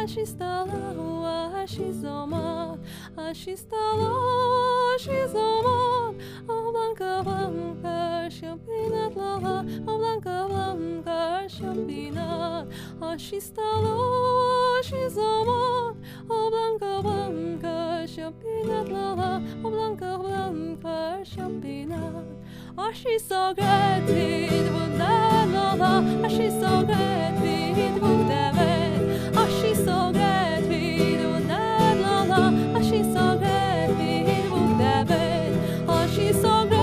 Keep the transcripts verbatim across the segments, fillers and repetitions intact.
she stala, she's on, she stala, she's on. Oh Blanca, Blanca, champina, la la. Oh Blanca, Blanca, champina. Oh she stala, she's on. Oh Blanca, Blanca, champina, la la. Oh Blanca, Blanca, champina. Oh she's so great, la la la. Oh she's so great, oh she's so great, la la la. Oh she's so great, oh she's so great.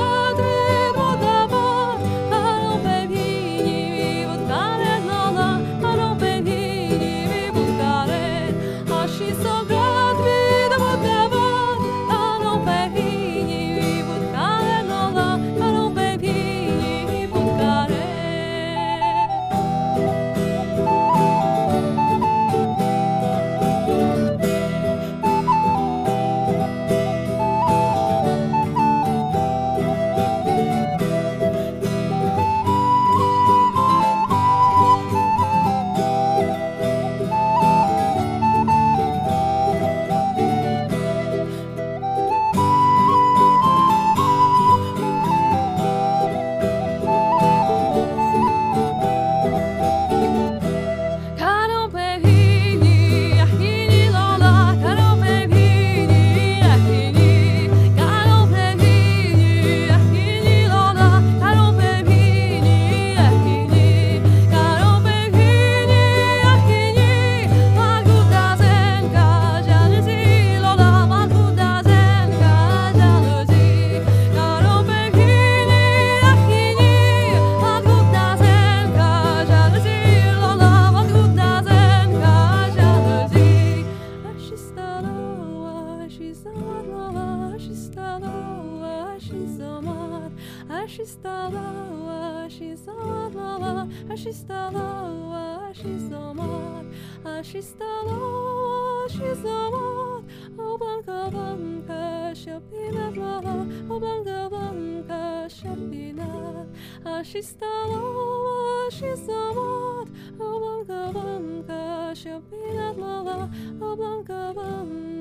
She's the low, she's the low, she's the low, she's the low, she's the low, she's the low. Oh Blanca, Blanca, champina, la la. Oh Blanca, Blanca, champina. She's the low, she's the low. Oh Blanca, Blanca, champina, la la. Oh Blanca, Blanca.